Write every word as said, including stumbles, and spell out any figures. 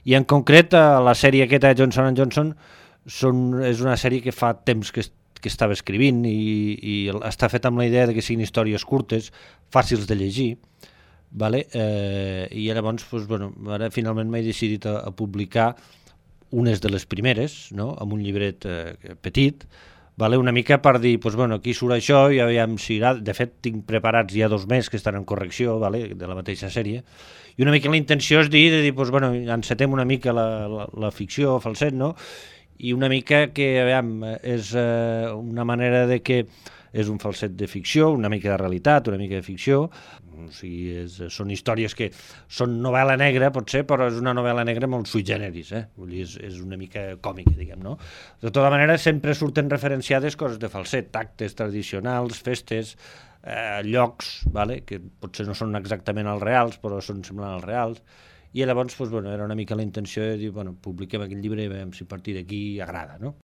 I en concret, la sèrie aquesta de Johnson and Johnson són, és una sèrie que fa temps que, que estava escrivint i, i està feta amb la idea de que siguin històries curtes, fàcils de llegir, vale? eh, i llavors pues, bueno, ara finalment m'he decidit a, a publicar unes de les primeres, no? Amb un llibret eh, petit, vale? Una mica per dir, pues, bueno, aquí surt això, i aviam si... De fet, tinc preparats ja dos més que estan en correcció, vale? De la mateixa sèrie, i una mica la intenció és dir, de dir pues, bueno, encetem una mica la, la, la ficció, falset, no? I una mica que, aviam, és eh, una manera de que és un falset de ficció, una mica de realitat, una mica de ficció, o sigui, és, són històries que són novel·la negra, potser, però és una novel·la negra molt sui generis, eh? Vull dir, és, és una mica còmica, diguem, no? De tota manera, sempre surten referenciades coses de falset, actes tradicionals, festes, eh, llocs, vale? Que potser no són exactament els reals, però són semblants als reals, i llavors, pues, bueno, era una mica la intenció de dir, bueno, publiquem aquest llibre i veiem si a partir d'aquí agrada, no?